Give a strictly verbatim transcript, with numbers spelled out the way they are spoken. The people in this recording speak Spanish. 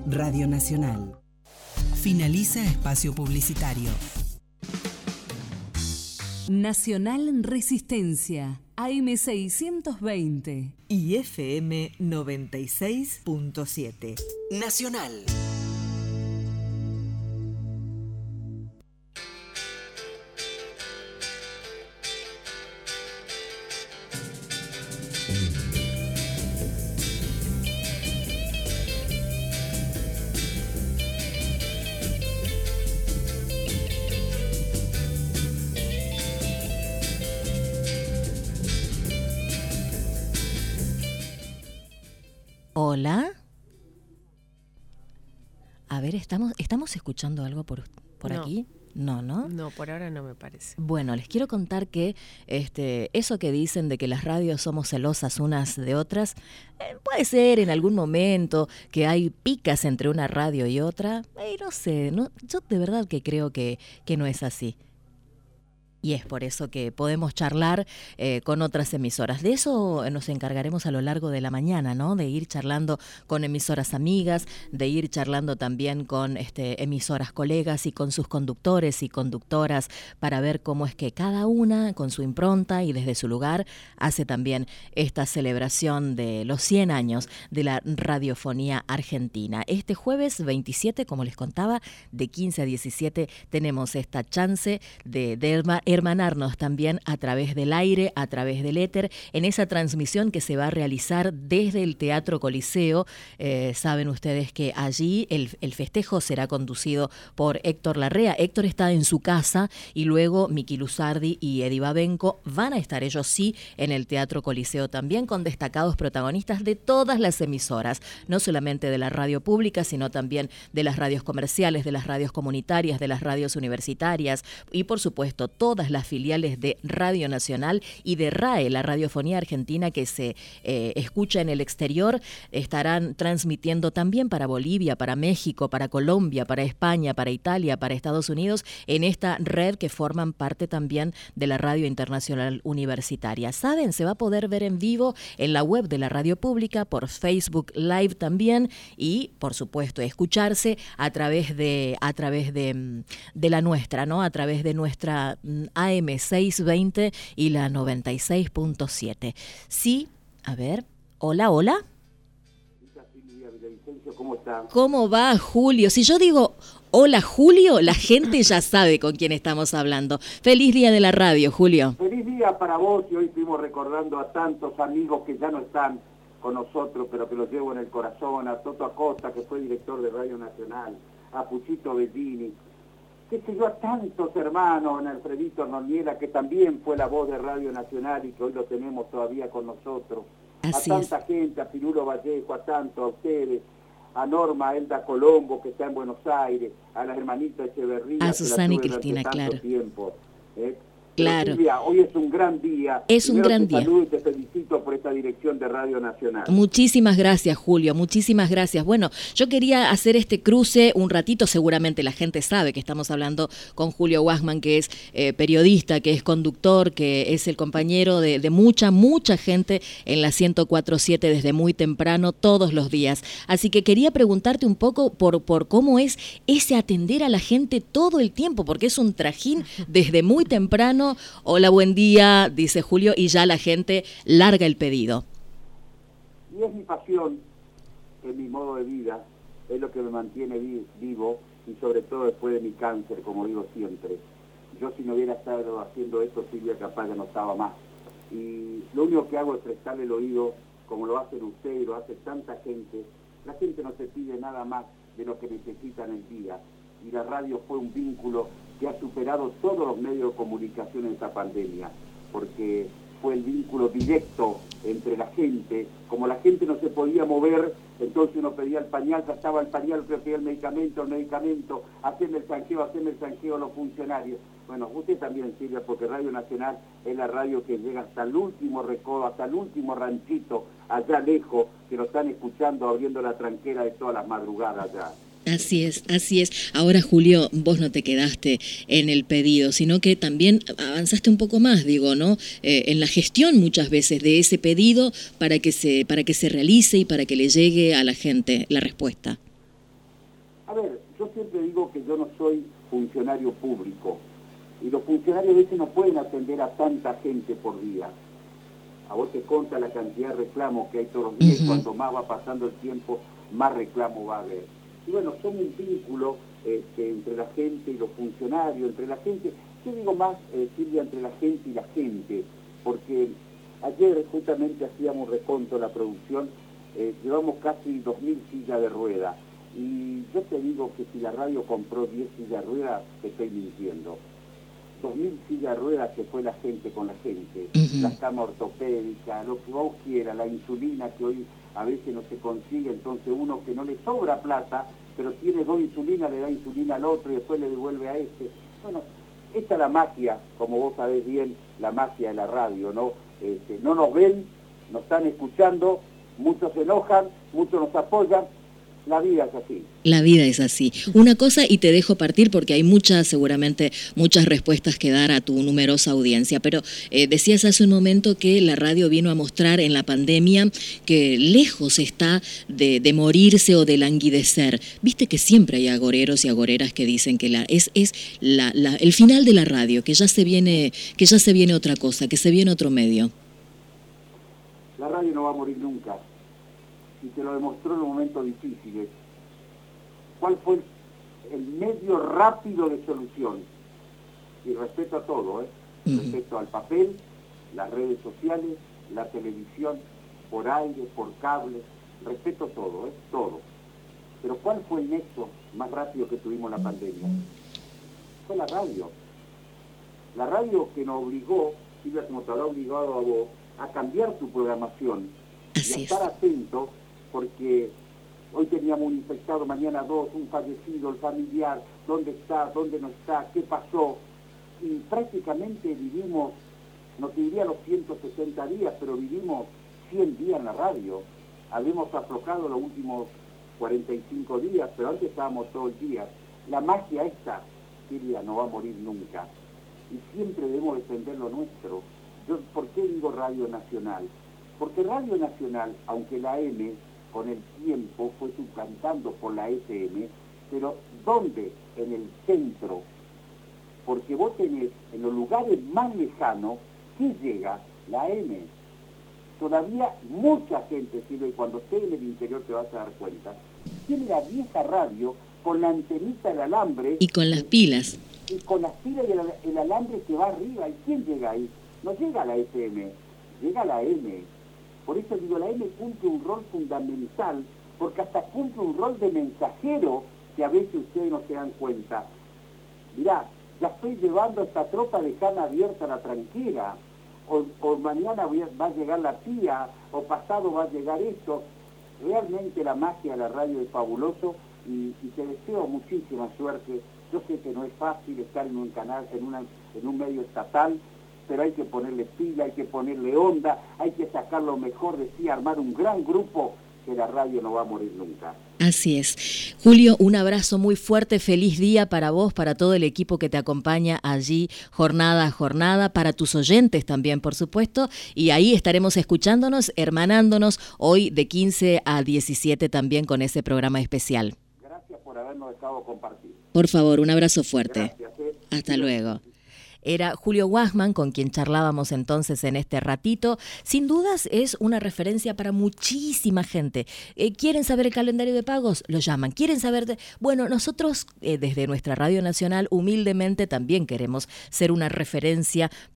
Radio Nacional. Finaliza espacio publicitario. Nacional Resistencia, A M seiscientos veinte y F M noventa y seis punto siete. Nacional. Hola. A ver, ¿estamos, estamos escuchando algo por, por no. aquí? No, ¿no? No, por ahora no me parece. Bueno, les quiero contar que este, eso que dicen de que las radios somos celosas unas de otras, eh, puede ser en algún momento que hay picas entre una radio y otra. Eh, no sé, no, yo de verdad que creo que, que no es así. Y es por eso que podemos charlar eh, con otras emisoras. De eso nos encargaremos a lo largo de la mañana, ¿no? De ir charlando con emisoras amigas, de ir charlando también con este, emisoras colegas y con sus conductores y conductoras para ver cómo es que cada una, con su impronta y desde su lugar, hace también esta celebración de los cien años de la radiofonía argentina. Este jueves veintisiete, como les contaba, de quince a diecisiete, tenemos esta chance de, de hermanarnos también a través del aire, a través del éter, en esa transmisión que se va a realizar desde el Teatro Coliseo. Eh, saben ustedes que allí el, el festejo será conducido por Héctor Larrea. Héctor está en su casa y luego Miki Luzardi y Eddie Babenco van a estar ellos sí en el Teatro Coliseo también, con destacados protagonistas de todas las emisoras, no solamente de la radio pública, sino también de las radios comerciales, de las radios comunitarias, de las radios universitarias y por supuesto todas las filiales de Radio Nacional y de RAE, la radiofonía argentina que se eh, escucha en el exterior. Estarán transmitiendo también para Bolivia, para México, para Colombia, para España, para Italia, para Estados Unidos, en esta red que forman parte también de la Radio Internacional Universitaria. ¿Saben? Se va a poder ver en vivo en la web de la radio pública, por Facebook Live también y, por supuesto, escucharse a través de, a través de, de la nuestra, ¿no? A través de nuestra A M seiscientos veinte y la noventa y seis punto siete. Sí, a ver, hola, hola. ¿Cómo está? ¿Cómo va, Julio? Si yo digo hola, Julio, la gente ya sabe con quién estamos hablando. Feliz día de la radio, Julio. Feliz día para vos, y hoy estuvimos recordando a tantos amigos que ya no están con nosotros, pero que los llevo en el corazón, a Toto Acosta, que fue director de Radio Nacional, a Puchito Bellini, qué sé yo, a tantos hermanos, a Alfredito Noniela, que también fue la voz de Radio Nacional y que hoy lo tenemos todavía con nosotros. Así a tanta es. gente, a Pirulo Vallejo, a tanto, a ustedes, a Norma Elda Colombo, que está en Buenos Aires, a las hermanitas Echeverría, a Susana y Cristina, claro. Tiempo, ¿eh? Claro. Silvia, hoy es un gran día. Es un Primero gran te día. saludo y te felicito por esta dirección de Radio Nacional. Muchísimas gracias, Julio, muchísimas gracias. Bueno, yo quería hacer este cruce un ratito, seguramente la gente sabe que estamos hablando con Julio Wassman, que es eh, periodista, que es conductor, que es el compañero de, de mucha, mucha gente en la ciento cuatro punto siete desde muy temprano, todos los días. Así que quería preguntarte un poco por, por cómo es ese atender a la gente todo el tiempo, porque es un trajín desde muy temprano. Hola, buen día, dice Julio, y ya la gente larga el pedido. Y es mi pasión, es mi modo de vida, es lo que me mantiene vi- vivo y sobre todo después de mi cáncer, como digo siempre. Yo si no hubiera estado haciendo esto, Silvia, capaz ya no estaba más. Y lo único que hago es prestarle el oído, como lo hacen ustedes y lo hace tanta gente. La gente no se pide nada más de lo que necesita en el día. Y la radio fue un vínculo que ha superado todos los medios de comunicación en esta pandemia, porque fue el vínculo directo entre la gente. Como la gente no se podía mover, entonces uno pedía el pañal, ya estaba el pañal, pero pedía el medicamento, el medicamento, hacerme el sanjeo, hacerme el sanjeo a los funcionarios. Bueno, usted también, Silvia, porque Radio Nacional es la radio que llega hasta el último recodo, hasta el último ranchito, allá lejos, que lo están escuchando, abriendo la tranquera de todas las madrugadas allá. Así es, así es. Ahora, Julio, vos no te quedaste en el pedido, sino que también avanzaste un poco más, digo, ¿no? Eh, en la gestión muchas veces de ese pedido para que se para que se realice y para que le llegue a la gente la respuesta. A ver, yo siempre digo que yo no soy funcionario público y los funcionarios a veces no pueden atender a tanta gente por día. A vos te conta la cantidad de reclamos que hay todos los días, uh-huh. Cuanto más va pasando el tiempo, más reclamo va a haber. Y bueno, son un vínculo este, entre la gente y los funcionarios, entre la gente, yo digo más, eh, Silvia, entre la gente y la gente, porque ayer justamente hacíamos reconto de la producción, eh, llevamos casi dos mil sillas de ruedas, y yo te digo que si la radio compró diez sillas de ruedas, te estoy mintiendo. dos mil sillas de ruedas que fue la gente con la gente, uh-huh. Las camas ortopédicas, lo que vos quieras, la insulina que hoy a veces no se consigue, entonces uno que no le sobra plata, pero tiene dos insulinas, le da insulina al otro y después le devuelve a este. Bueno, esta es la magia, como vos sabés bien, la magia de la radio, ¿no? Este, no nos ven, nos están escuchando, muchos se enojan, muchos nos apoyan. La vida es así. La vida es así. Una cosa y te dejo partir porque hay muchas, seguramente, muchas respuestas que dar a tu numerosa audiencia. Pero eh, decías hace un momento que la radio vino a mostrar en la pandemia que lejos está de, de morirse o de languidecer. Viste que siempre hay agoreros y agoreras que dicen que la, es, es la, la, el final de la radio, que ya se viene, que ya se viene otra cosa, que se viene otro medio. La radio no va a morir nunca. Y te lo demostró en los momentos difíciles. ¿Cuál fue el, el medio rápido de solución? Y respeto a todo, ¿eh? Uh-huh. Respeto al papel, las redes sociales, la televisión, por aire, por cable, respeto todo, ¿eh? Todo. Pero ¿cuál fue el nexo más rápido que tuvimos en la pandemia? Fue la radio. La radio que nos obligó, Silvia, como te habrá obligado a vos, a cambiar tu programación. Así y a estar atento, porque hoy teníamos un infectado, mañana dos, un fallecido, el familiar, dónde está, dónde no está, qué pasó. Y prácticamente vivimos, no te diría los ciento sesenta días, pero vivimos cien días en la radio. Habíamos aflojado los últimos cuarenta y cinco días, pero antes estábamos todo el día. La magia esta, Silvia, no va a morir nunca. Y siempre debemos defender lo nuestro. Yo, ¿por qué digo Radio Nacional? Porque Radio Nacional, aunque la M con el tiempo fue suplantando por la F M, pero ¿dónde? En el centro. Porque vos tenés en los lugares más lejanos, ¿qué llega? La M. Todavía mucha gente, Silvia, y cuando esté en el interior te vas a dar cuenta, tiene la vieja radio con la antenita del alambre. Y con las pilas. Y con las pilas y el, el alambre que va arriba. ¿Y quién llega ahí? No llega a la F M, llega a la M. Por eso digo, la M cumple un rol fundamental, porque hasta cumple un rol de mensajero que a veces ustedes no se dan cuenta. Mirá, ya estoy llevando a esta tropa lejana abierta a la tranquera, o, o mañana va a llegar la tía, o pasado va a llegar esto. Realmente la magia de la radio es fabuloso y, y te deseo muchísima suerte. Yo sé que no es fácil estar en un canal, en, una, en un medio estatal, pero hay que ponerle pila, hay que ponerle onda, hay que sacar lo mejor de sí, armar un gran grupo, que la radio no va a morir nunca. Así es. Julio, un abrazo muy fuerte, feliz día para vos, para todo el equipo que te acompaña allí, jornada a jornada, para tus oyentes también, por supuesto, y ahí estaremos escuchándonos, hermanándonos, hoy de quince a diecisiete también con ese programa especial. Gracias por habernos dejado compartir. Por favor, un abrazo fuerte. Gracias, eh. Hasta sí, luego. Era Julio Guasman, con quien charlábamos entonces en este ratito. Sin dudas es una referencia para muchísima gente. Eh, ¿Quieren saber el calendario de pagos? Lo llaman. ¿Quieren saber? De... Bueno, nosotros eh, desde nuestra Radio Nacional humildemente también queremos ser una referencia